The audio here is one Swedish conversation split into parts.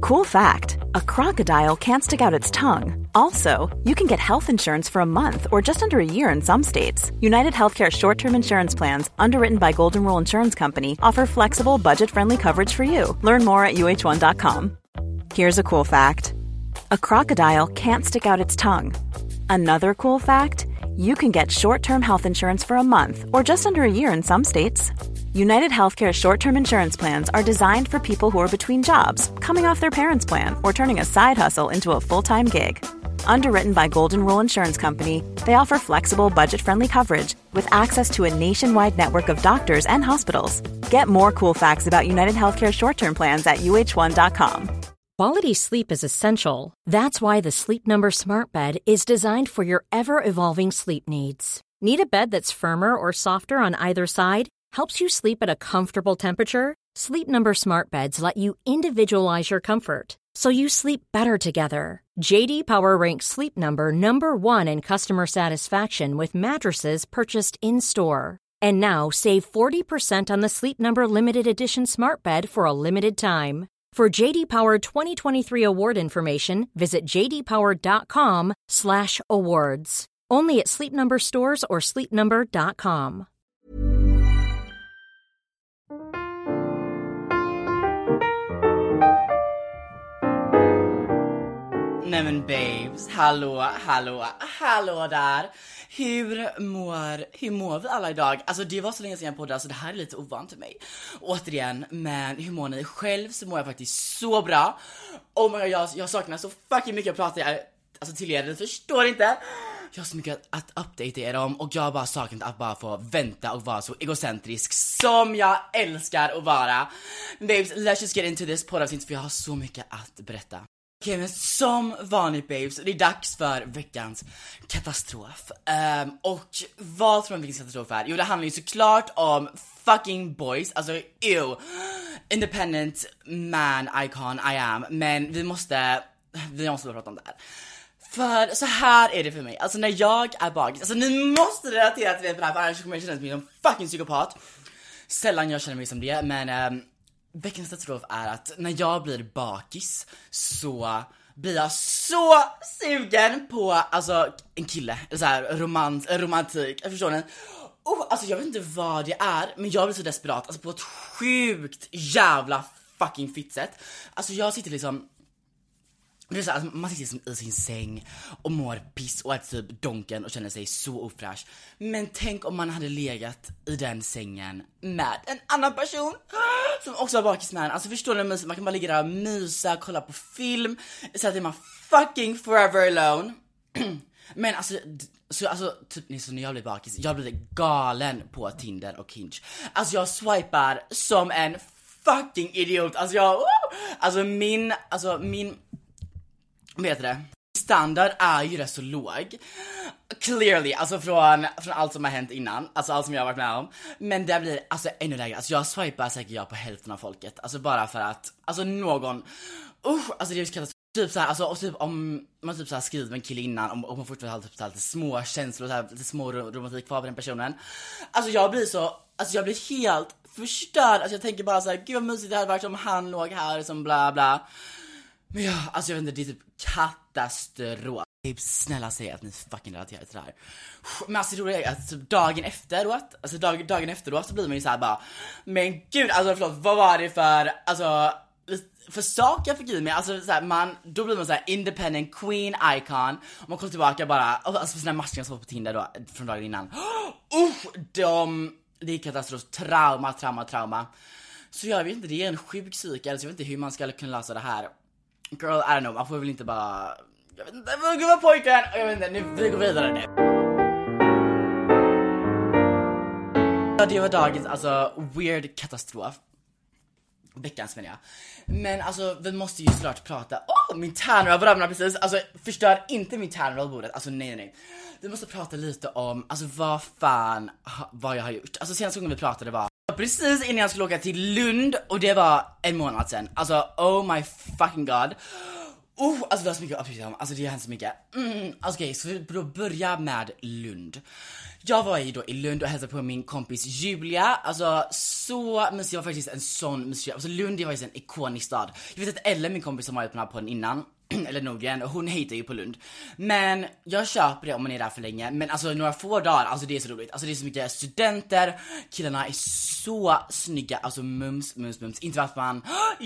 Cool fact, a crocodile can't stick out its tongue. Also, you can get health insurance for a month or just under a year in some states. United Healthcare short-term insurance plans, underwritten by Golden Rule Insurance Company, offer flexible, budget-friendly coverage for you. Learn more at uh1.com. Here's a cool fact. A crocodile can't stick out its tongue. Another cool fact, you can get short-term health insurance for a month or just under a year in some states. United Healthcare short-term insurance plans are designed for people who are between jobs, coming off their parents' plan, or turning a side hustle into a full-time gig. Underwritten by Golden Rule Insurance Company, they offer flexible, budget-friendly coverage with access to a nationwide network of doctors and hospitals. Get more cool facts about United Healthcare short-term plans at uh1.com. Quality sleep is essential. That's why the Sleep Number Smart Bed is designed for your ever-evolving sleep needs. Need a bed that's firmer or softer on either side? Helps you sleep at a comfortable temperature? Sleep Number Smart Beds let you individualize your comfort, so you sleep better together. J.D. Power ranks Sleep Number number 1 in customer satisfaction with mattresses purchased in-store. And now, save 40% on the Sleep Number Limited Edition Smart Bed for a limited time. For JD Power 2023 award information, visit jdpower.com/awards. Only at Sleep Number stores or sleepnumber.com. Nej men babes, hallå där. Hur mår vi alla idag? Alltså det var så länge sedan jag poddade, så det här är lite ovant för mig. Återigen, men hur mår ni själv? Så mår jag faktiskt så bra. Oh my god, jag saknar så fucking mycket att prata till er, ni förstår inte. Jag har så mycket att update er om, och jag har bara saknat att bara få vänta och vara så egocentrisk som jag älskar att vara. Babes, let's just get into this poddavsnitt, för jag har så mycket att berätta. Okej, men som vanligt babes, det är dags för veckans katastrof. Och vad tror du veckans katastrof är? Jo, det handlar ju såklart om fucking boys. Alltså, independent man icon I am. Men vi måste prata om det här. För så här är det för mig. Alltså när jag är bakis, alltså ni måste relatera till det på det här, för annars kommer jag känna mig som fucking psykopat. Sällan jag känner mig som det, men veckans katastrof är att när jag blir bakis så blir jag så sugen på alltså en kille, så här romantik, jag förstår ni? Alltså jag vet inte vad det är, men jag blir så desperat, alltså på ett sjukt jävla fucking fitt sätt. Alltså jag sitter liksom, det är så här, alltså man sitter liksom i sin säng och mår piss och är typ donken och känner sig så ofräsch. Men tänk om man hade legat i den sängen med en annan person som också var bakis med en. Alltså förstår ni, man kan bara ligga där och mysa, kolla på film, så att är man fucking forever alone. Men alltså typ när jag blir bakis, jag blir galen på Tinder och Hinge. Alltså jag swipar som en fucking idiot. Alltså min vet det, standard är ju rätt så låg. Clearly, alltså från allt som har hänt innan, alltså allt som jag har varit med om. Men det blir alltså ännu lägre. Alltså jag swipar säkert på hälften av folket. Alltså bara för att, alltså någon alltså det är ju typ så här, alltså och typ om man typ så här skriver med en kille innan och man fortfarande har typ så här lite små känslor, så här, lite små romantik kvar på den personen. Alltså jag blir helt förstörd. Alltså jag tänker bara så här, gud vad mysigt det hade varit om han låg här som bla bla. Men ja, alltså jag vet inte, det är typ katastrof. Snälla säg att ni fucking relaterar till det här. Men alltså det roliga är att typ dagen efteråt så blir man ju så här bara, men gud, alltså förlåt, vad var det för saker jag fick i mig? Alltså så här, då blir man så här independent queen icon. Och man kommer tillbaka bara, alltså såna här maskerna som var på Tinder då från dagen innan. Det är katastrof, trauma. Så jag vet inte, det är en sjuk cykel, så jag vet inte hur man ska kunna lösa det här. Girl, I don't know, man får väl inte bara, jag vet inte, gud vad pojken. Jag vet inte, nu, vi går vidare nu. Ja, det var dagens, alltså, weird katastrof. Veckans menar jag. Men alltså, vi måste ju såklart prata. Min tärnroll var ramlade precis. Alltså, förstör inte min tärnroll bordet. Alltså, nej. Vi måste prata lite om, alltså vad jag har gjort. Alltså, senaste gången vi pratade var precis innan jag skulle åka till Lund, och det var en månad sedan. Alltså, oh my fucking god. Alltså det var så mycket att prata om. Alltså det har hänt så mycket. Okej, så vi då börjar med Lund. Jag var ju då i Lund och hälsade på min kompis Julia. Alltså så mysigt, jag var faktiskt en sån mysig. Alltså Lund är faktiskt en ikonisk stad. Jag vet att Ellen, min kompis som var på den här podden innan, eller Nordgren, hon hatar ju på Lund. Men jag köper det om man är där för länge. Men alltså några få dagar, alltså det är så roligt. Alltså det är så mycket studenter. Killarna är så snygga. Alltså mums. Inte att man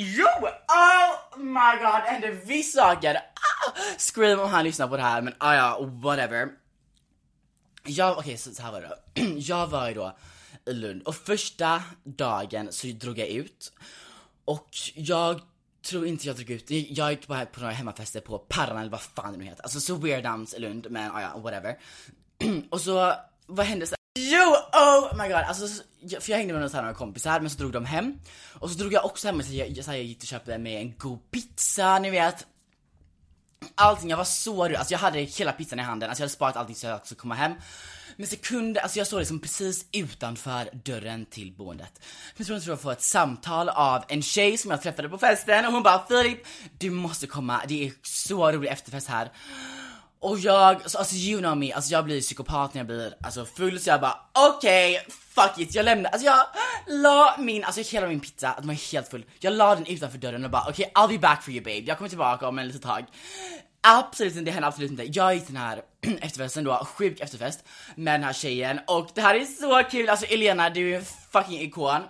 oh my god, det händer vissa saker. Scream om han lyssnar på det här. Men ja, whatever. Okej, så här var det. Jag var ju då i Lund. Och första dagen så drog jag ut. Och jag tror inte jag drog ut. Jag gick bara på några hemmafester på Parran eller vad fan det nu heter. Alltså så weird dance i Lund, men ja, whatever. Och så, vad hände så? Oh my god, alltså, för jag hängde med några kompisar, men så drog de hem. Och så drog jag också hem, så jag gick och köpte med en god pizza, ni vet. Allting, jag var så röd. Alltså jag hade hela pizzan i handen. Alltså jag hade sparat allting så jag skulle komma hem. Men sekunder, alltså jag stod liksom precis utanför dörren till boendet. Men så tror jag får ett samtal av en tjej som jag träffade på festen. Och hon bara, Filip, du måste komma. Det är så rolig efterfest här. Och alltså you know me, alltså jag blir psykopat när jag blir alltså full, så jag bara okej, fuck it, jag lämnar, alltså jag la hela min pizza, att den var helt full, jag la den utanför dörren och bara okej, I'll be back for you babe, jag kommer tillbaka om en liten tag. Absolut inte, det hände absolut inte. Jag gick den här efterfesten då, sjuk efterfest med den här tjejen, och det här är så kul, alltså Elena, du är en fucking ikon.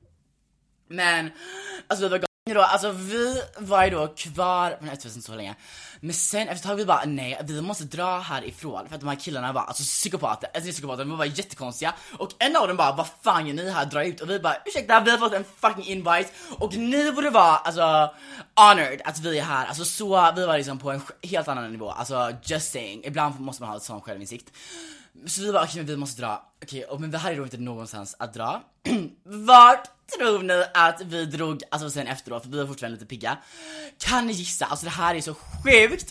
Men, alltså det var då, alltså vi var ju då kvar på den här efterfesten så länge. Men sen efter ett tag vi bara, nej, vi måste dra härifrån. För att de här killarna var alltså psykopater. Alltså psykopater, de var jättekonstiga. Och en av dem bara, vad fan gör ni här, dra ut. Och vi bara, ursäkta, vi har fått en fucking invite. Och ni borde vara, alltså honored att vi är här. Alltså så, vi var liksom på en helt annan nivå. Alltså just saying, ibland måste man ha ett sån självinsikt. Så vi bara, okej, men vi måste dra. Okej, men vi hade då inte någonstans att dra. Vart tror ni att vi drog, alltså sen efteråt, för vi var fortfarande lite pigga. Kan ni gissa? Alltså det här är så sjukt.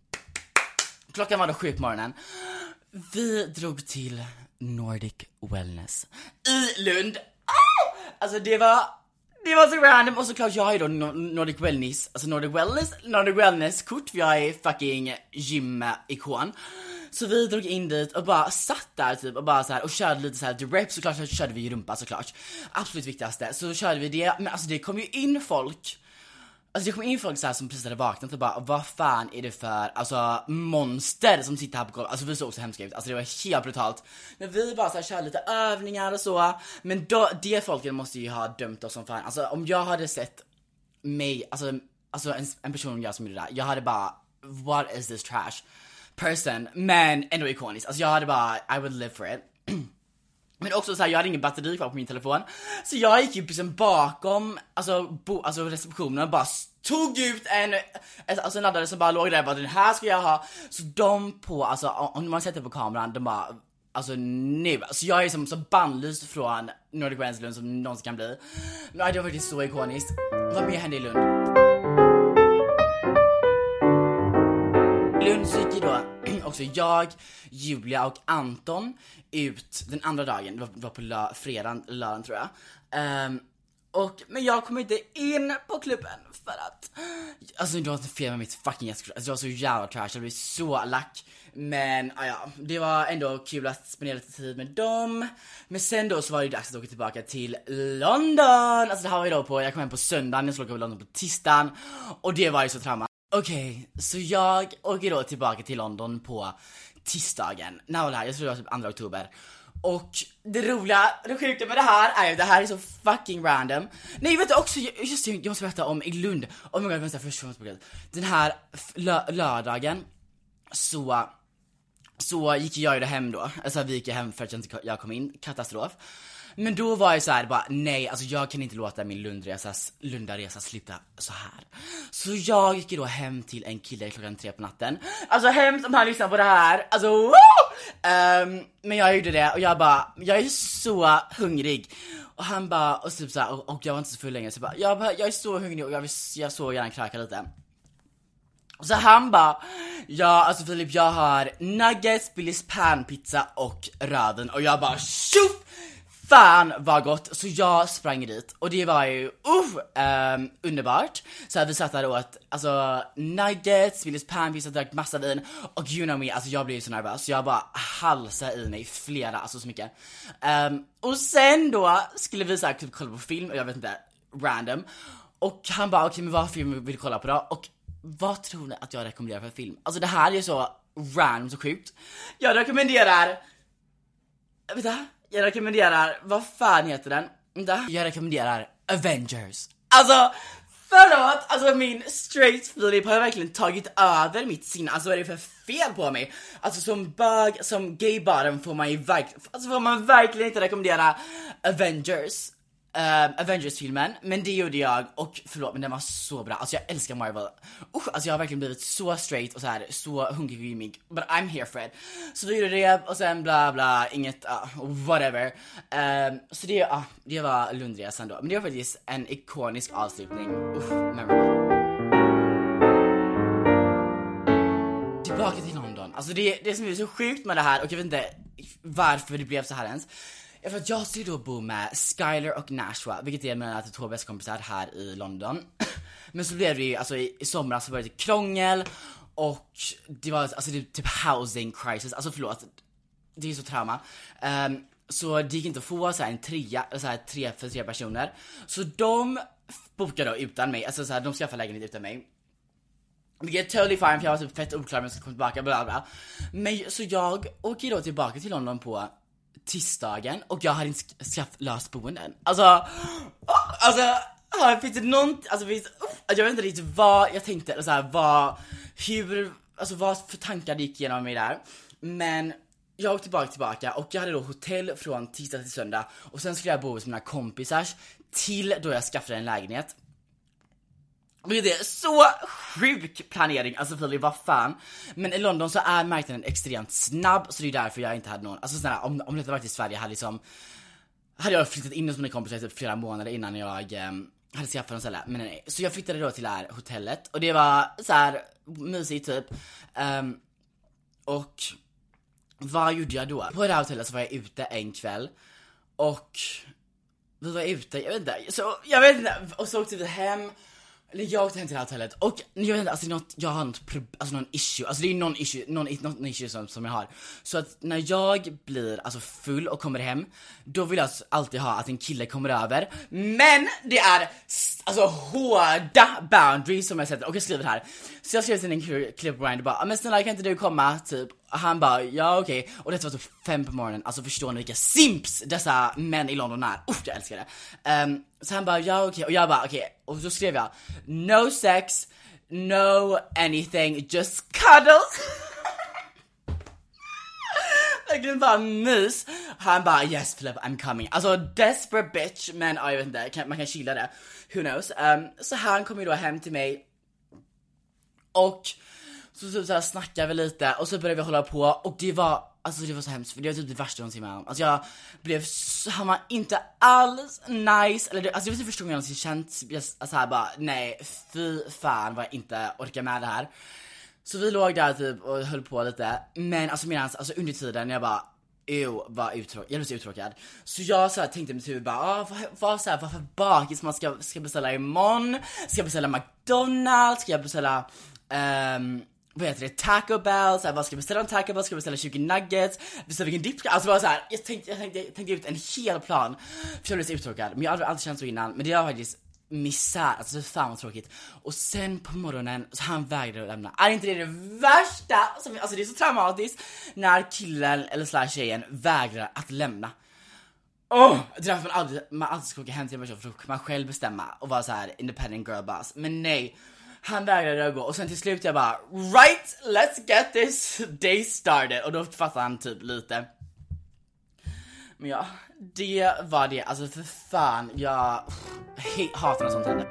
Klockan var då 7 på morgonen. Vi drog till Nordic Wellness i Lund. Alltså det var så random. Och såklart jag har ju då Nordic Wellness, alltså Nordic Wellness kort, för jag är fucking gym-ikon. Så vi drog in dit och bara satt där typ och bara så här och körde lite så här reps, såklart så körde vi ju rumpa såklart. Absolut viktigaste. Så körde vi det, men alltså det kom ju in folk. Alltså det kom in folk så här som precis hade vaknat och bara, vad fan är det för alltså monster som sitter här på golvet. Alltså vi såg så hemska ut. Alltså det var helt brutalt. Men vi bara så här körde lite övningar och så. Men då, det folken måste ju ha dömt oss som fan. Alltså om jag hade sett mig, alltså en person jag som gjorde det där, jag hade bara, what is this trash person, men ändå ikonisk. Alltså jag hade bara, I would live for it. Men också så här, jag hade ingen batteri kvar på min telefon. Så jag gick ju liksom bakom alltså receptionen och bara tog ut en laddare som bara låg där, bara den här ska jag ha. Så de på, alltså om man sätter på kameran, de bara, alltså nu, alltså jag är som så bannlyst från Nordic Wellness Lund som någonsin kan bli. Men det var faktiskt så ikoniskt. Vad mer hände i Lund? Lund så gick ju då också jag, Julia och Anton ut den andra dagen. Det var på fredagen, lördagen tror jag. Men jag kom inte in på klubben för att, alltså det var inte fel med mitt fucking gästkort. Alltså jag var så jävla trash, jag blev så lack. Men ja, det var ändå kul att spendera lite tid med dem. Men sen då så var det dags att åka tillbaka till London. Alltså det här var ju då på, jag kom hem på söndagen, jag skulle åka till London på tisdagen. Och det var ju så trauma. Okej, så jag åker då tillbaka till London på tisdagen. När var det här? Jag tror det var typ 2 oktober. Och det roliga, det sjuka med det här är så fucking random. Nej, vet du också, jag måste berätta om i Lund. Oh my god, vänta, först. Den här lördagen så gick jag ju hem då. Alltså vi gick hem för att jag kom in, katastrof. Men då var jag så här bara, nej, alltså jag kan inte låta min Lundaresa sluta så här. Så jag gick då hem till en kille klockan 3 på natten. Alltså hem som han lyssnar på det här. Alltså woo! Men jag gjorde det och jag bara, jag är så hungrig. Och han bara, och typ så här, och jag var inte så full längre. Så jag är så hungrig och jag så gärna kräka lite. Så han bara, ja alltså Filip, jag har nuggets, Billys panpizza och röven. Och jag bara, tjoff! fan vad gott, så jag sprang dit och det var ju underbart. Så vi satt där och åt alltså nuggets, Willys panpizza, drack massa vin och you know me, alltså jag blev så nervös så jag bara halsade i mig flera, alltså så mycket. Och sen då skulle vi så här typ kolla på film och jag vet inte, random, och han bara okej, men vad film vill du kolla på då? Och vad tror ni att jag rekommenderar för film? Alltså det här är så random, så sjukt. Jag rekommenderar, vad fan heter den? Jag rekommenderar Avengers. Alltså, förlåt, alltså min straight Filip har verkligen tagit över mitt sinne. Alltså vad är det för fel på mig? Alltså som bög, som gay bottom får man verkligen inte rekommendera Avengers-filmen, men det gjorde jag och förlåt, men den var så bra. Alltså jag älskar Marvel. Alltså jag har verkligen blivit så straight och så här så hungrig, but I'm here for it. Så vi gjorde det och sen bla bla, inget whatever. Så det var Lundresan då. Men det var faktiskt en ikonisk avslutning. Memorable. Tillbaka till London. Alltså det som är så sjukt med det här, och jag vet inte varför det blev så här ens. För att jag skulle då bo med Skylar och Nashua, vilket är mina två bästa kompisar här i London. Men så blev det ju, alltså i somras så var det krångel och det var alltså det typ housing crisis. Alltså förlåt, det är så trauma. Så det gick inte att få så här en trea, så här 3 för 3 personer. Så de bokade då utan mig, alltså så här, de skaffade lägenhet utan mig. Vilket är totally fine, för jag var typ fett oklar men jag ska komma tillbaka, bla bla. Men så jag åker då tillbaka till London på tisdagen och jag har inte löst boenden. Alltså finns det någon, alltså jag vet inte riktigt vad jag tänkte, eller så här, vad för tankar det gick igenom mig där. Men jag åkte tillbaka och jag hade då hotell från tisdag till söndag och sen skulle jag bo hos mina kompisar till då jag skaffade en lägenhet. Det är så sjuk planering, alltså Filip, vad fan. Men i London så är marknaden extremt snabb, så det är därför jag inte hade någon. Alltså sådär, om det varit i Sverige hade jag flyttat in hos mina kompisar typ flera månader innan jag hade skaffat en ställe. Men nej. Så jag flyttade då till det här hotellet och det var så här mysigt typ. Och vad gjorde jag då? På det här hotellet så var jag ute en kväll och vi var ute, jag vet inte, och så åkte vi hem. Eller jag åkte hem till det här hotellet och jag vet inte, alltså jag har någon issue. Alltså det är någon issue som jag har. Så att när jag blir alltså full och kommer hem, då vill jag alltid ha att en kille kommer över. Men det är alltså hårda boundaries som jag sätter. Och jag skriver här. Så jag skrev till en kille på Brian och bara, men snälla kan inte du komma typ? Och han bara, ja okej. Och det var typ 5 på morgonen. Alltså förstår ni vilka simps dessa män i London är. Jag älskar det. Så han bara, ja okej. Och jag bara, okej. Och så skrev jag, no sex, no anything, just cuddles. Verkligen bara mys. Han bara, yes Philip, I'm coming. Alltså desperate bitch. Men jag vet inte, man kan chilla det. Who knows. Så han kom ju då hem till mig. Och så här snackade vi lite. Och så började vi hålla på. Och det var så hemskt. För det var typ det värsta någonsin med honom. Alltså han var inte alls nice. Eller alltså det var typ första gången jag någonsin känt. Alltså här bara, nej fy fan vad jag inte orkar med det här. Så vi låg där typ och höll på lite. Men alltså under tiden jag bara, var uttråkad. Jag blev så uttråkad. Så jag så här, tänkte mig typ bara, varför bakis man ska beställa imorgon? Ska jag beställa McDonald's? Ska jag beställa vad heter det? Taco Bell? Så här, vad ska jag beställa? Taco Bell? Ska jag beställa 20 nuggets? Beställa vilken dipp? Alltså bara så här, jag tänkte ut en hel plan. För jag blev så uttråkad. Men jag har alltid känt så innan. Men det var faktiskt misär, alltså fan vad tråkigt. Och sen på morgonen så han vägrade att lämna. Är inte det värsta alltså det är så traumatiskt när killen eller tjejen vägrar att lämna. Det är därför man alltid ska åka hem till en person, för då kan man själv bestämma och vara så här independent girl boss. Men nej, han vägrade att gå. Och sen till slut jag bara, right, let's get this day started. Och då fattade han typ lite. Men ja, det var det. Alltså för fan, jag hatar något sånt här.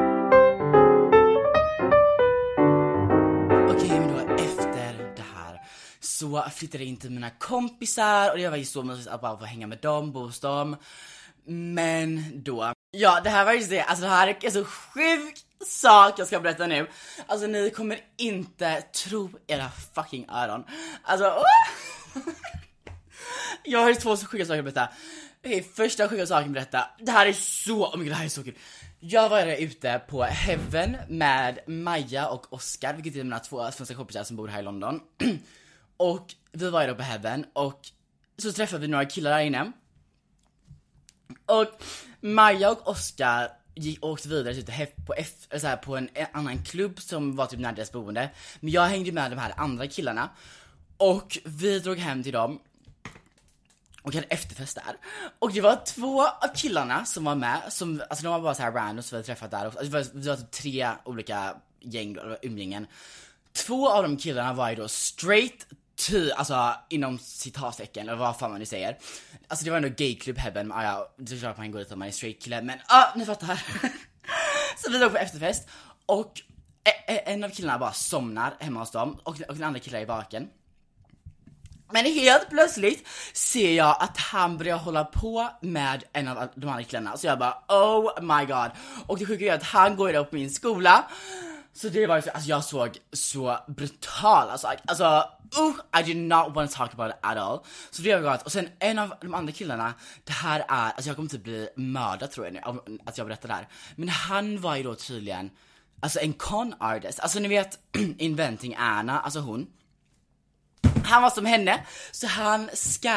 Okej, men då efter det här så flyttade jag in till mina kompisar. Och det var ju så mysigt att bara få hänga med dem, bo hos dem. Men då, ja det här var ju det. Alltså det här är så sjuk sak jag ska berätta nu. Alltså ni kommer inte tro era fucking öron. Alltså Jag har 2 så sjuka saker att berätta. Okej, första sjuka saken att berätta. Det här är så kul. Jag var ute på Heaven med Maja och Oscar, vilket är mina 2 svenska kompisar som bor här i London. Och vi var på Heaven och så träffade vi några killar där inne. Och Maja och Oscar åkte vidare typ på en annan klubb som var typ nära deras boende. Men jag hängde med de här andra killarna. Och vi drog hem till dem och hade efterfest där. Och det var 2 av killarna som var med, alltså de var bara så här random som vi hade träffat där. Alltså, det var typ 3 olika gäng då, eller umgängen. 2 av de killarna var ju då straight to, alltså inom citattecken eller vad fan man nu säger. Alltså det var ändå gayklubb Heaven, men ja, det är klart man går dit om man är straight kille, men ni fattar. Så vi drog på efterfest och en av killarna bara somnar hemma hos dem och den andra killen är vaken. Men helt plötsligt ser jag att han börjar hålla på med en av de andra killarna. Så jag bara, oh my god. Och det sjuka är att han går upp på min skola. Så det var, alltså jag såg så brutal. Alltså, I did not want to talk about it at all. Så det var galet. Och sen en av de andra killarna, det här är, alltså jag kommer typ bli mördad tror jag nu, att jag berättar det här. Men han var ju då tydligen, alltså en con artist. Alltså ni vet, Inventing Anna, alltså hon. Han var som henne, så han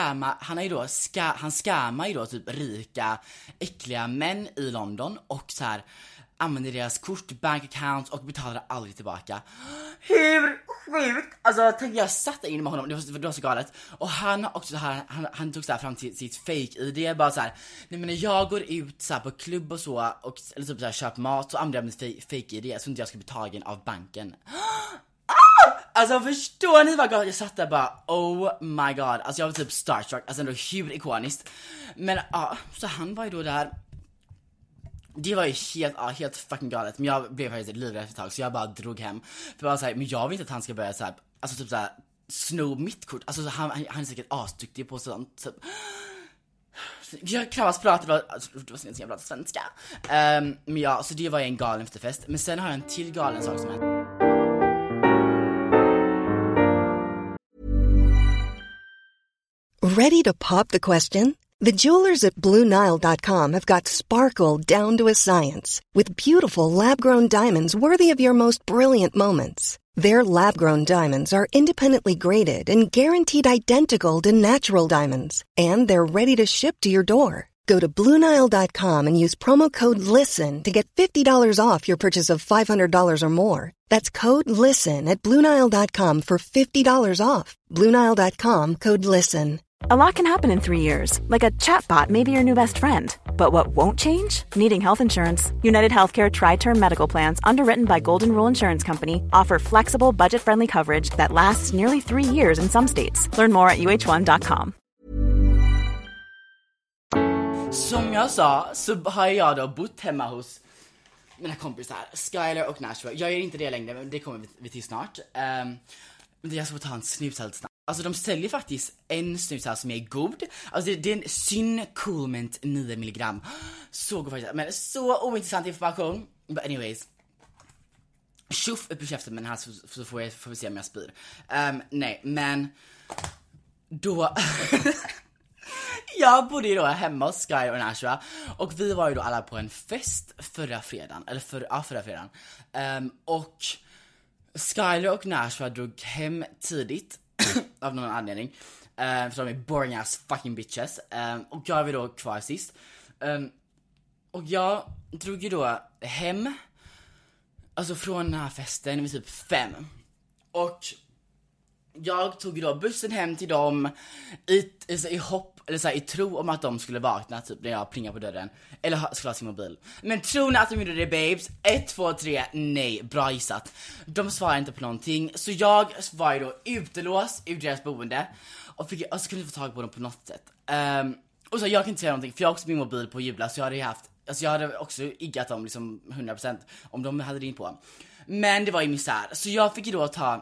scammar ju då typ rika, äckliga män i London och så här använder deras kort, bank account och betalar aldrig tillbaka. Hur sjukt? Alltså tänk jag satt in med honom, det var så galet. Och han också så här, han tog så här fram till sitt fake-ID, bara så här, nej men när jag går ut så här på klubb och så och eller typ så här köper mat så använder jag mitt fake-ID så inte jag ska bli tagen av banken. Alltså förstår ni vad galet? Jag satt där bara, oh my god. Alltså jag var typ starstruck, alltså ändå hur ikoniskt. Men så han var ju då där. Det var ju helt fucking galet. Men jag blev faktiskt livrädd efter ett tag, så jag bara drog hem. För bara såhär, men jag vill inte att han ska börja såhär, alltså typ såhär sno mitt kort. Alltså han är säkert asduktig på sånt typ. Jag knappast pratade, det var så jag pratade svenska. Men ja, så det var ju en galen efterfest. Men sen har jag en till galen sak som hände. Ready to pop the question? The jewelers at BlueNile.com have got sparkle down to a science with beautiful lab-grown diamonds worthy of your most brilliant moments. Their lab-grown diamonds are independently graded and guaranteed identical to natural diamonds, and they're ready to ship to your door. Go to BlueNile.com and use promo code LISTEN to get $50 off your purchase of $500 or more. That's code LISTEN at BlueNile.com for $50 off. BlueNile.com, code LISTEN. A lot can happen in 3 years, like a chatbot may be your new best friend. But what won't change? Needing health insurance. United Healthcare Tri-Term Medical Plans, underwritten by Golden Rule Insurance Company, offer flexible, budget-friendly coverage that lasts nearly 3 years in some states. Learn more at uh1.com. Som jag sa så har jag då bott hemma hos mina kompisar Skylar och Nashua. Jag gör inte det längre, men det kommer vi till snart. Men jag ska ta en snushalv snabbt. Alltså de säljer faktiskt en snushalv som är god. Alltså det är en Syn Coolment 9 mg. Så god faktiskt, men så ointressant information. But anyways, tjuff upp i käften med den här så får vi se om jag spyr. Nej, men då jag bodde ju då hemma hos Sky och Nashua. Och vi var ju då alla på en fest förra fredagen. Och Skyler och Nashua drog hem tidigt av någon anledning. För de är boring ass fucking bitches. Och jag var då kvar sist. Och jag drog ju då hem, alltså från den här festen vid typ 5. Och jag tog ju då bussen hem till dem i hopp, eller så här, i tro om att de skulle vakna typ när jag plingade på dörren. Eller skulle ha sin mobil. Men tror ni att de gjorde det, babes? 1, 2, 3, nej, bra gissat. De svarade inte på någonting. Så jag var ju då utelåst ur deras boende. Och så kunde jag få tag på dem på något sätt. Och så jag kan inte säga någonting, för jag har också min mobil på jubla. Så jag hade också iggat dem liksom 100% om de hade ringt på. Men det var ju misär. Så jag fick ju då ta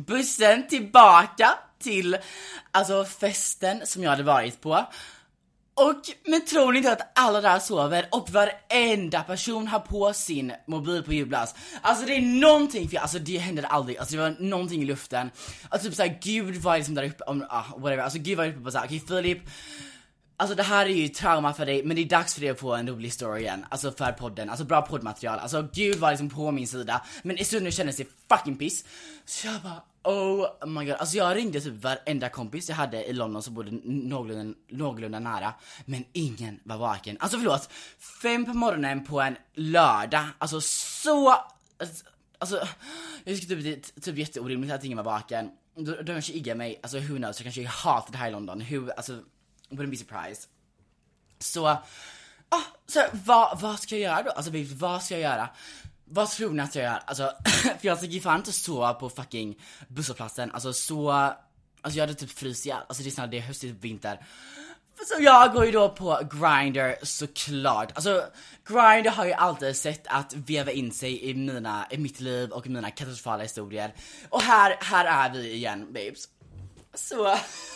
bussen tillbaka till alltså festen som jag hade varit på. Men tror ni inte att alla där sover och varenda person har på sin mobil på ljudlös? Alltså det är någonting för alltså det händer aldrig. Alltså det var någonting i luften. Alltså typ såhär, gud var liksom där uppe om whatever. Alltså gud var uppe på såhär, okej Filip, alltså det här är ju trauma för dig, men det är dags för dig att få en rolig story igen. Alltså för podden, alltså bra poddmaterial. Alltså gud var liksom på min sida. Men i stunden kändes det fucking piss. Så jag bara, oh my god. Alltså jag ringde typ varenda kompis jag hade i London som bodde någorlunda nära. Men ingen var vaken. Alltså förlåt, 5 på morgonen på en lördag. Alltså så... Alltså jag tycker typ jätteorimligt att ingen var vaken. De kanske iggar mig, alltså who knows. Jag kanske hatar det här i London. Alltså... wouldn't be surprised. Så vad ska jag göra då? Alltså vad ska jag göra? Vad tror ni att jag gör? Alltså för jag tycker fan inte sova på fucking busshållplatsen. Alltså jag hade typ fryst ihjäl. Alltså det är höst, det är vinter. Så jag går ju då på Grindr såklart. Alltså Grindr har ju alltid sett att veva in sig i mitt liv och mina katastrofala historier. Och här är vi igen, babes. Så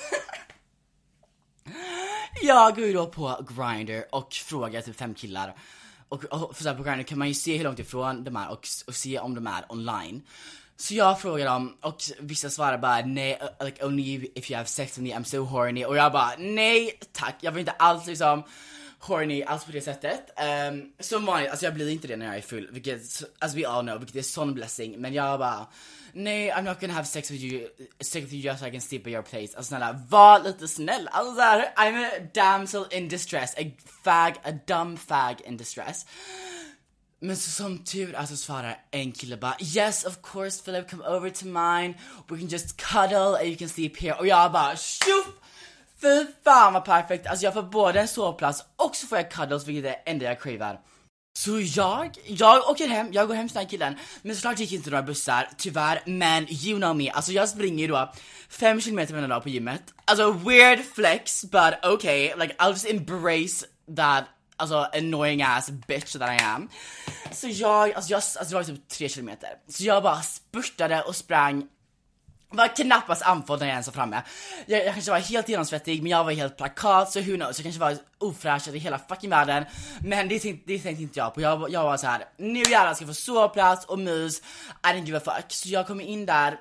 jag går ju då på Grindr och frågar typ 5 killar. Och för så här på Grindr kan man ju se hur långt ifrån de är och se om de är online. Så jag frågar dem och vissa svarar bara nej, like only if you have sex with me, I'm so horny. Och jag bara nej tack, jag vill inte alls liksom horny alls på det sättet. Som vanligt, alltså jag blir inte det när jag är full, vilket as we all know, vilket är sån blessing. Men jag bara nej, I'm not gonna have sex with you just so I can sleep at your place. Alltså snälla, var lite snäll. Alltså där, I'm a damsel in distress, a dumb fag in distress. Men så som tur alltså svarar en kille bara yes of course Philip, come over to mine, we can just cuddle and you can sleep here. Och jag bara tjoff, fy fan vad perfekt. Alltså jag får både en sovplats och så får jag cuddles, vilket är det enda jag cravar. Så jag åker hem, jag går hem till den här killen. Men såklart gick inte några bussar, tyvärr. Men you know me, alltså jag springer då 5 kilometer varje dag på gymmet. Alltså weird flex, but okay, like I'll just embrace that, alltså annoying ass bitch that I am. Så jag det var typ 3 kilometer. Så jag bara spurtade och sprang. Var knappast andfådd när jag ens var framme. Jag kanske var helt genomsvettig, men jag var helt plakat, så who knows, jag kanske var ofräsch i hela fucking världen. Men det tänkte inte jag på. Jag var så här: nu jävlar ska jag få sovplats och mus, I didn't give a fuck. Så jag kommer in där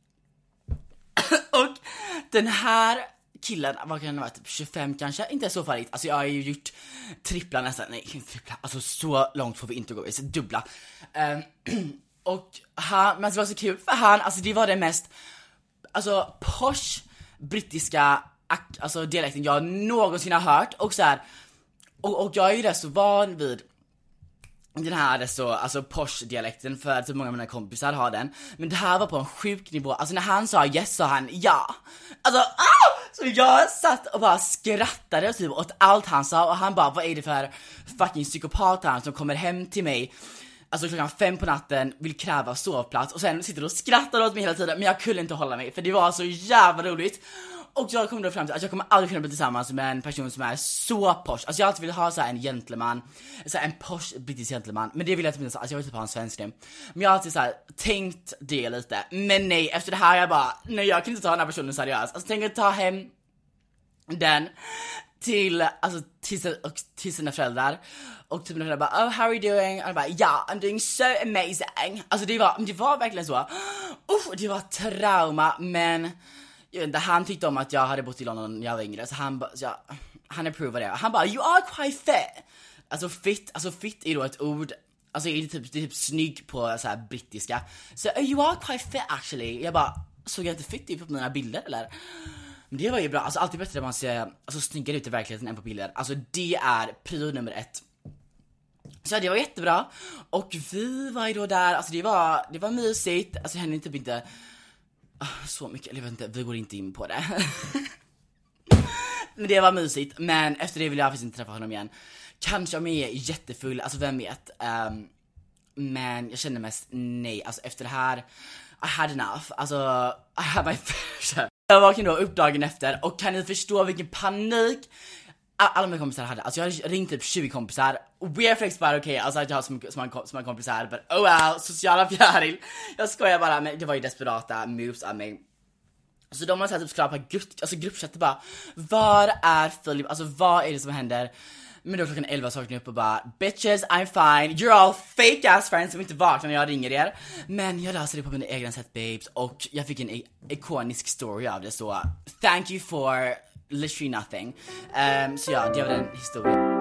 och den här killen, vad kan det vara, typ 25 kanske, inte så farligt. Alltså jag har ju gjort trippla nästan, nej inte trippla, alltså så långt får vi inte gå, så dubbla. Och han, men det var så kul för han, alltså det var det mest alltså posh brittiska alltså dialekten jag någonsin har hört. Och så här, och jag är ju rätt så van vid den här så alltså posh dialekten, för så många av mina kompisar har den. Men det här var på en sjuk nivå. Alltså när han sa yes sa han ja. Alltså så jag satt och bara skrattade typ åt allt han sa. Och han bara, vad är det för fucking psykopat här som kommer hem till mig alltså 5 på natten, vill kräva sovplats och sen sitter och skrattar åt mig hela tiden. Men jag kunde inte hålla mig, för det var så jävla roligt. Och jag kom då fram till att jag kommer aldrig kunna bli tillsammans med en person som är så posh. Alltså jag alltid vill ha så här en gentleman, så här en posh brittisk gentleman. Men det vill jag typ inte, alltså jag vill typ ha en svensk nu. Men jag har alltid så här tänkt det lite. Men nej, efter det här jag bara, nej jag kan inte ta den här personen seriöst. Alltså tänk att ta hem den till sina föräldrar. Och typ mina föräldrar bara, oh how are you doing? Och jag bara, yeah, I'm doing so amazing. Alltså det var verkligen så. Det var trauma. Men jag vet inte, han tyckte om att jag hade bott i London när jag var yngre. Så han approvade det. Han bara, you are quite fit. Alltså fit är då ett ord. Alltså det är typ snygg på så här brittiska. Så you are quite fit actually. Jag bara, såg jag inte fit ut på mina bilder eller? Men det var ju bra, alltså alltid bättre när man ser alltså snyggare ut i verkligheten än på bilder. Alltså det är prio nummer 1. Så det var jättebra. Och vi var ju då där, alltså det var mysigt. Alltså det hände typ inte så mycket, eller jag vet inte, vi går inte in på det. Men det var mysigt. Men efter det vill jag faktiskt inte träffa honom igen. Kanske om jag är jättefull, alltså vem vet. Men jag kände mest nej, alltså efter det här I had enough, alltså I had my fair. Jag vaknade då upp dagen efter och kan ni förstå vilken panik alla mina kompisar hade. Alltså jag hade ringt typ 20 kompisar. Weird flex bara okej, alltså att jag har så många kompisar. But oh well, sociala fjäril. Jag skojar bara, men det var ju desperata moves av mig. Så de har så här typ skrivit på gruppchatten bara, var är Filip, alltså vad är det som händer? Men då klockan 11 vaknade jag upp och bara, bitches, I'm fine, you're all fake ass friends som inte vaknar när jag ringer er. Men jag löser det på mina egna sätt, babes, och jag fick en ikonisk story av det, så thank you for literally nothing. Så ja, det var den historien.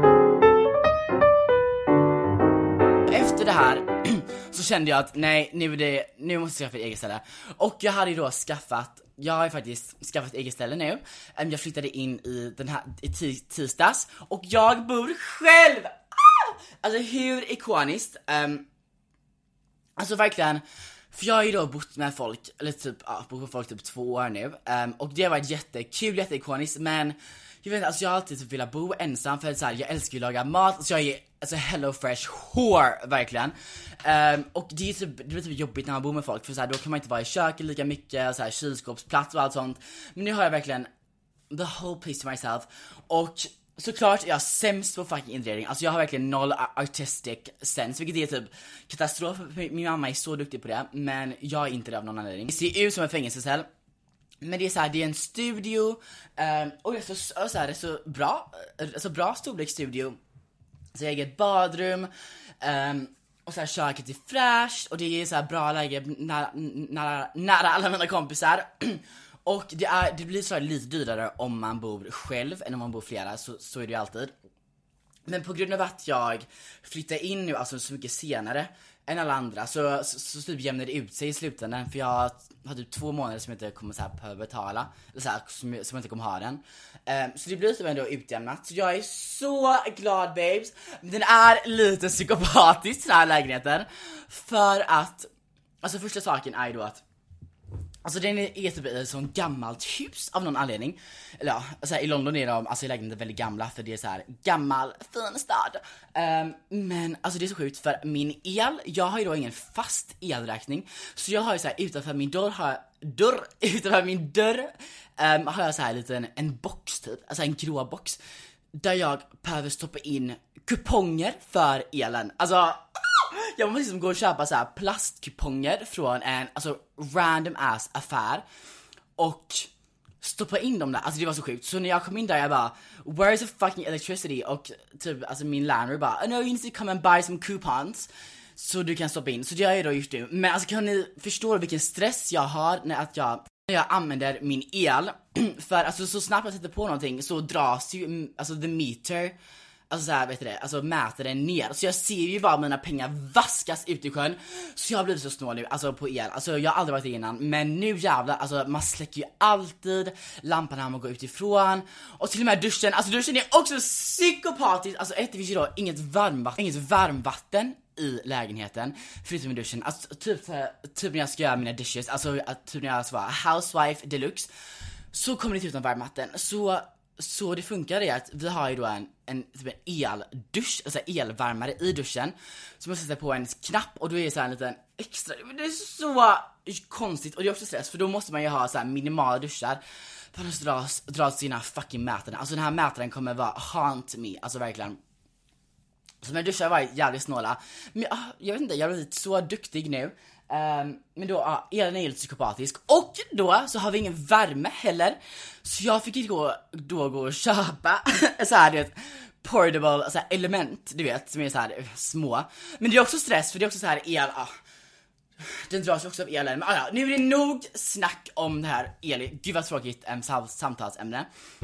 Efter det här så kände jag att nej, nu måste jag skaffa ett eget ställe. Och jag hade ju då jag har faktiskt skaffat ett eget ställe nu. Jag flyttade in i tisdags och jag bor själv. Alltså hur ikoniskt. Alltså verkligen. För jag har ju då bott med folk, eller bott med folk typ 2 år nu. Och det har varit jättekul, jätteikoniskt. Men jag vet inte, alltså jag har alltid typ velat bo ensam. För att så här, jag älskar ju att laga mat. Så jag är alltså Hello Fresh whore, verkligen. Och det blir typ jobbigt när man bor med folk. För så här, då kan man inte vara i köket lika mycket. Så här, kylskåpsplats och allt sånt. Men nu har jag verkligen the whole place to myself. Och såklart är jag sämst på fucking inredning. Alltså jag har verkligen noll artistic sense, vilket är typ katastrof. Min mamma är så duktig på det, men jag är inte det av någon anledning. Det ser ut som en fängelsecell. Men det är så här, det är en studio. Och det är så bra. Så bra storleksstudio. Så jag har eget badrum. Och så här, köket är fräscht. Och det är så här bra läge nära alla mina kompisar. Och det blir så här lite dyrare om man bor själv än om man bor flera, så är det ju alltid. Men på grund av att jag flyttar in nu alltså så mycket senare än alla andra, så typ jämnar det ut sig i slutändan. För jag har typ 2 månader som jag inte kommer så här behöva betala, eller så här, som jag inte kommer ha den. Så det blir typ ändå utjämnat. Så jag är så glad, babes. Den är lite psykopatisk, den här lägenheten. För att, alltså första saken är ju då att alltså den är typ ett sån gammalt hus av någon anledning. Eller ja, alltså i London är de, alltså i lägenheten väldigt gamla, för det är så här gammal, fin stad. Men alltså det är så sjukt, för min el, jag har ju då ingen fast elräkning. Så jag har ju så här utanför min dörr har jag så här en box typ, alltså en grå box. Där jag behöver stoppa in kuponger för elen. Alltså jag måste liksom gå och köpa så här plastkuponger från en alltså random ass affär och stoppa in dem där. Alltså det var så sjukt. Så när jag kom in där, jag bara, where is the fucking electricity? Och typ alltså min landlord bara, no, you need to come and buy some coupons så du kan stoppa in. Så det har jag då gjort nu. Men alltså kan ni förstå vilken stress jag har när jag använder min el? För alltså så snabbt jag sätter på någonting så dras ju alltså the meter, alltså så här, vet du det, alltså mäter den ner. Så jag ser ju bara mina pengar vaskas ut i sjön. Så jag har blivit så snål nu, alltså på el. Alltså jag har aldrig varit det innan, men nu jävlar, alltså man släcker ju alltid lampan när man går utifrån. Och till och med duschen, alltså duschen är också psykopatisk. Alltså det finns ju då inget varmvatten i lägenheten förutom i duschen. Alltså typ när jag ska göra mina dishes, alltså typ när jag ska vara housewife deluxe, så kommer det inte ut någon varmvatten. Så det funkar det att vi har ju då en eldusch, alltså elvärmare i duschen, som man sätter på en knapp, och då är det så här en liten extra. Det är så konstigt, och det är också stress, för då måste man ju ha så här minimala duschar för att dras sina fucking mätaren. Alltså den här mätaren kommer vara haunt me, alltså verkligen. Så mina duschar var jävligt snåla. Men jag vet inte, jag har blivit så duktig nu. Men då, elen är helt psykopatisk. Och då så har vi ingen värme heller. Så jag fick ju gå och köpa så här, du vet, portable så här, element, du vet, som är så här små. Men det är också stress, för det är också så här el. Den dras också av elen. Men nu är det nog snack om det här el. Gud vad tråkigt samtalsämne.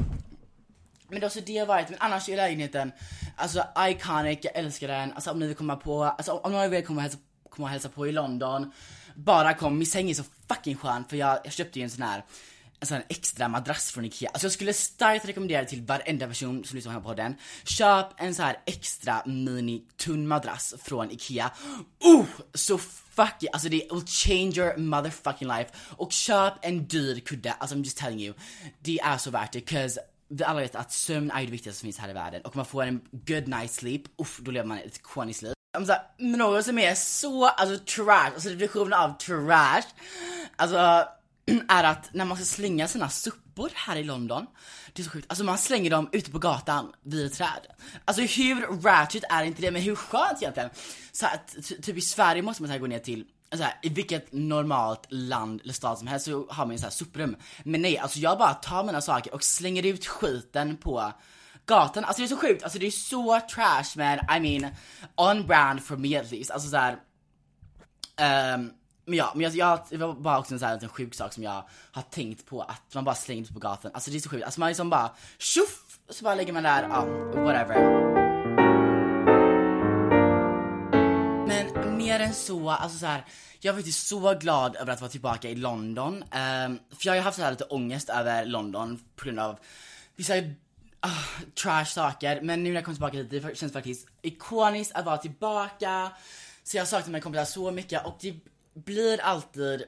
Men då så det har varit, men annars är lägenheten alltså iconic, jag älskar den. Alltså om ni vill komma på, alltså om någon vill komma och hälsa på i London, bara kom. Min säng är så fucking skön, för jag köpte ju en sån här extra madrass från Ikea. Alltså jag skulle starkt rekommendera till varenda person som lyssnar på den. Köp en så här extra mini tunn madrass från Ikea. Så fucking, alltså det will change your motherfucking life. Och köp en dyr kudde, alltså I'm just telling you. Det är så värt det, 'cause vi alla vet att sömn är det viktigaste som finns här i världen. Och om man får en good night sleep, då lever man ett ikoniskt liv. Men något som är så, alltså trash, alltså definitionen av trash, alltså är att när man ska slänga sina suppor här i London, det är så sjukt, alltså man slänger dem ute på gatan vid ett träd. Alltså hur ratchet är inte det, men hur skönt egentligen. Så att, typ i Sverige måste man så här gå ner till så här, i vilket normalt land eller stad som helst så har man ju så här soprum. Men nej, alltså jag bara tar mina saker och slänger ut skiten på gatan. Alltså det är så sjukt, alltså det är så trash, men I mean on brand for me at least. Alltså så här, men det var bara också en sån här liten sjuk sak som jag har tänkt på, att man bara slänger ut på gatan. Alltså det är så sjukt, alltså man liksom bara tjoff, så bara lägger man där, whatever. Men mer än så, alltså så här, jag var faktiskt så glad över att vara tillbaka i London. För jag har ju haft så här lite ångest över London på grund av vissa trash saker. Men nu när jag kom tillbaka hit, det känns faktiskt ikoniskt att vara tillbaka. Så jag saknar mina kompisar så mycket. Och det blir alltid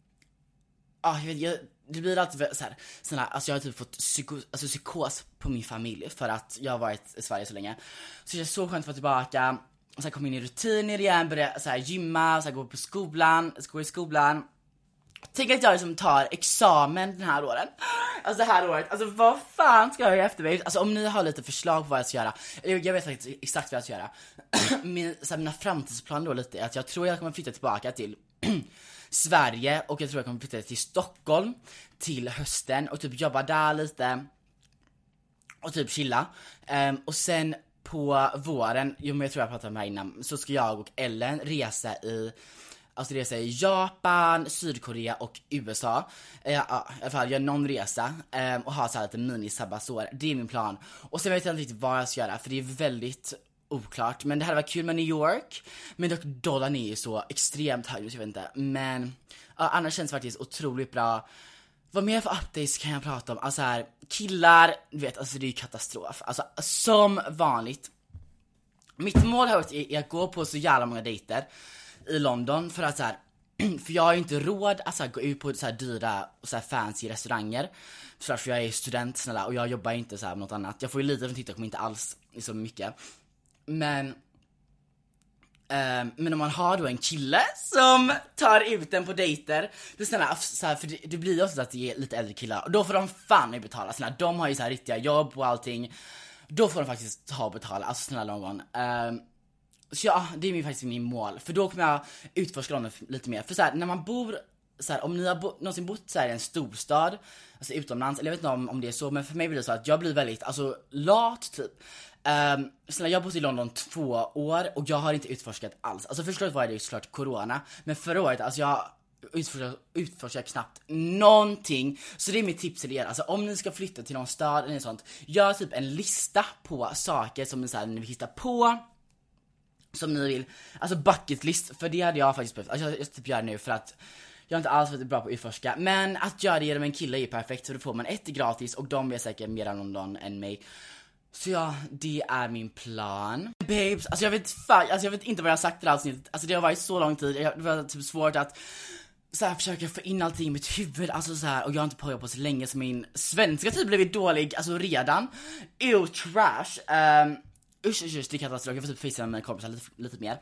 det blir alltid så här, alltså jag har typ fått psykos på min familj för att jag har varit i Sverige så länge. Så det är så skönt att vara tillbaka. Och så kom in i rutiner igen, börja så här gymma, så här gå i skolan. Tänk att jag liksom tar examen den här året. Alltså det här året, alltså vad fan ska jag göra efter mig? Alltså om ni har lite förslag på vad jag ska göra, eller jag vet faktiskt exakt vad jag ska göra. Mina framtidsplaner då lite är att jag tror jag kommer flytta tillbaka till Sverige, och jag tror jag kommer flytta till Stockholm till hösten och typ jobba där lite och typ chilla. Och sen på våren, men jag tror jag pratade om det här innan, så ska jag och Ellen resa i Japan, Sydkorea och USA. I alla fall göra någon resa och ha så här lite mini-sabbatsår. Det är min plan. Och sen vet jag inte riktigt vad jag ska göra, för det är väldigt oklart. Men det här var kul med New York. Men dock dollarn är ju så extremt hög, jag vet inte. Men annars känns det faktiskt otroligt bra. Vad mer för updates kan jag prata om? Alltså här, killar, du vet, alltså det är ju katastrof. Alltså som vanligt. Mitt mål har varit att gå på så jävla många dejter i London, för att så här, för jag har ju inte råd att så här, gå ut på så här dyra och så här fancy restauranger. För jag är student, snälla, och jag jobbar inte så här med något annat. Jag får ju lite från TikTok, men inte alls så mycket. Men om man har då en kille som tar ut en på dejter, det snälla, så här, för det blir ju också att det är lite äldre killar, och då får de fan betala. Snälla, de har ju så här riktiga jobb och allting. Då får de faktiskt ta och betala, alltså snälla någon. Så ja, det är faktiskt min mål. För då kommer jag utforska dem lite mer. För så här, när man bor så här, om ni har någonsin bott så här i en storstad, alltså utomlands, eller jag vet inte om det är så, men för mig blir det så att jag blir väldigt, alltså lat typ. Så jag har bott i London 2 år och jag har inte utforskat alls. Alltså första året var det såklart corona, men förra året, alltså jag utforskar knappt någonting. Så det är mitt tips till er. Alltså om ni ska flytta till någon stad eller något sånt, gör typ en lista på saker som ni vill hitta på, som ni vill, alltså bucket list. För det hade jag faktiskt behövt. Alltså jag typ gör det nu, för att jag har inte alls varit bra på att utforska. Men att göra det genom en kille är perfekt, så då får man ett gratis, och de är säkert mer än London än mig. Så ja, det är min plan. Babes, alltså jag vet inte vad jag har sagt i det här avsnittet. Alltså det har varit så lång tid. Det var typ svårt att så här försöka få in allting i mitt huvud. Alltså så här, och jag har inte påjobbat på så länge, så min svenska typ blivit dålig, alltså redan. Trash. Usch, det är katastrof. Jag får typ fejsa med mina kompisar lite mer.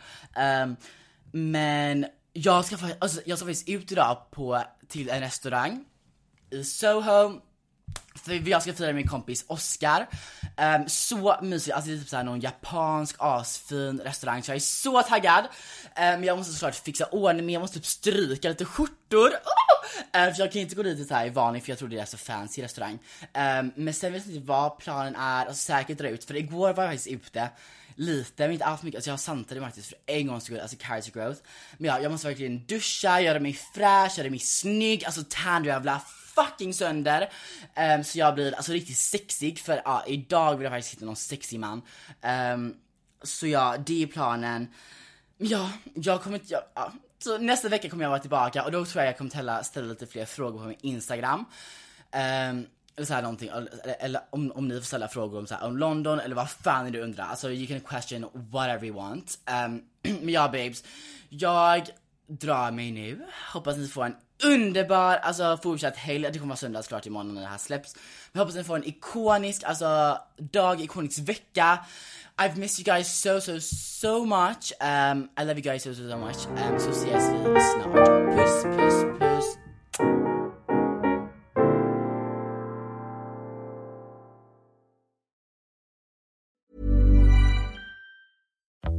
Men jag ska faktiskt ut idag till en restaurang i Soho. För jag ska fira med min kompis Oscar. Så mysigt, alltså det är typ såhär någon japansk asfin restaurang. Så jag är så taggad. Men jag måste såklart fixa ordning, men jag måste typ stryka lite skjortor. För jag kan inte gå dit så här i vanlig, för jag tror det är så fancy restaurang. Men sen vet jag inte vad planen är, och säkert dra ut. För igår var jag faktiskt ute lite, men inte allt mycket. Alltså jag santade faktiskt för en gångs skull, alltså character growth. Men ja, jag måste verkligen duscha, göra mig fräsch, göra mig snygg. Alltså tan jävla fucking sönder. Så jag blir alltså riktigt sexig. För ja, idag vill jag faktiskt hitta någon sexig man. Så ja, det är planen. Ja, så nästa vecka kommer jag vara tillbaka, och då tror jag kommer ställa lite fler frågor på min Instagram. Eller så här någonting, eller om ni får ställa frågor om, så här, om London, eller vad fan är du undrar. Alltså you can question whatever you want. Men ja babes, jag drar mig nu. Hoppas ni får en underbar, alltså fortsatt helg. Det kommer vara söndag klart imorgon när det här släpps. Men hoppas ni får en ikonisk, alltså ikonisk vecka. I've missed you guys so much. I love you guys so much. Så ses vi snart. Puss.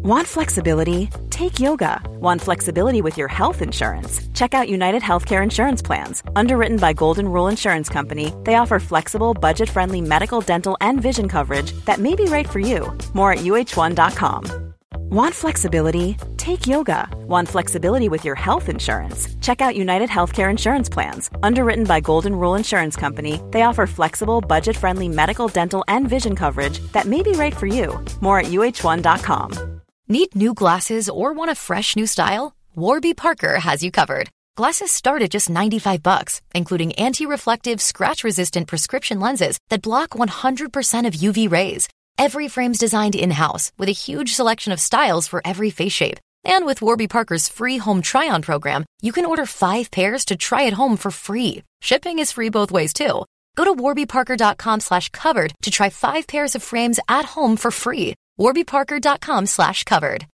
Want flexibility? Take yoga. Want flexibility with your health insurance? Check out United Healthcare Insurance Plans. Underwritten by Golden Rule Insurance Company, they offer flexible, budget-friendly medical, dental, and vision coverage that may be right for you. More at uh1.com. Want flexibility? Take yoga. Want flexibility with your health insurance? Check out United Healthcare Insurance Plans. Underwritten by Golden Rule Insurance Company, they offer flexible, budget-friendly medical, dental, and vision coverage that may be right for you. More at uh1.com. Need new glasses or want a fresh new style? Warby Parker has you covered. Glasses start at just $95, including anti-reflective, scratch-resistant prescription lenses that block 100% of UV rays. Every frame's designed in-house with a huge selection of styles for every face shape. And with Warby Parker's free home try-on program, you can order 5 pairs to try at home for free. Shipping is free both ways, too. Go to warbyparker.com/covered to try 5 pairs of frames at home for free. warbyparker.com/covered.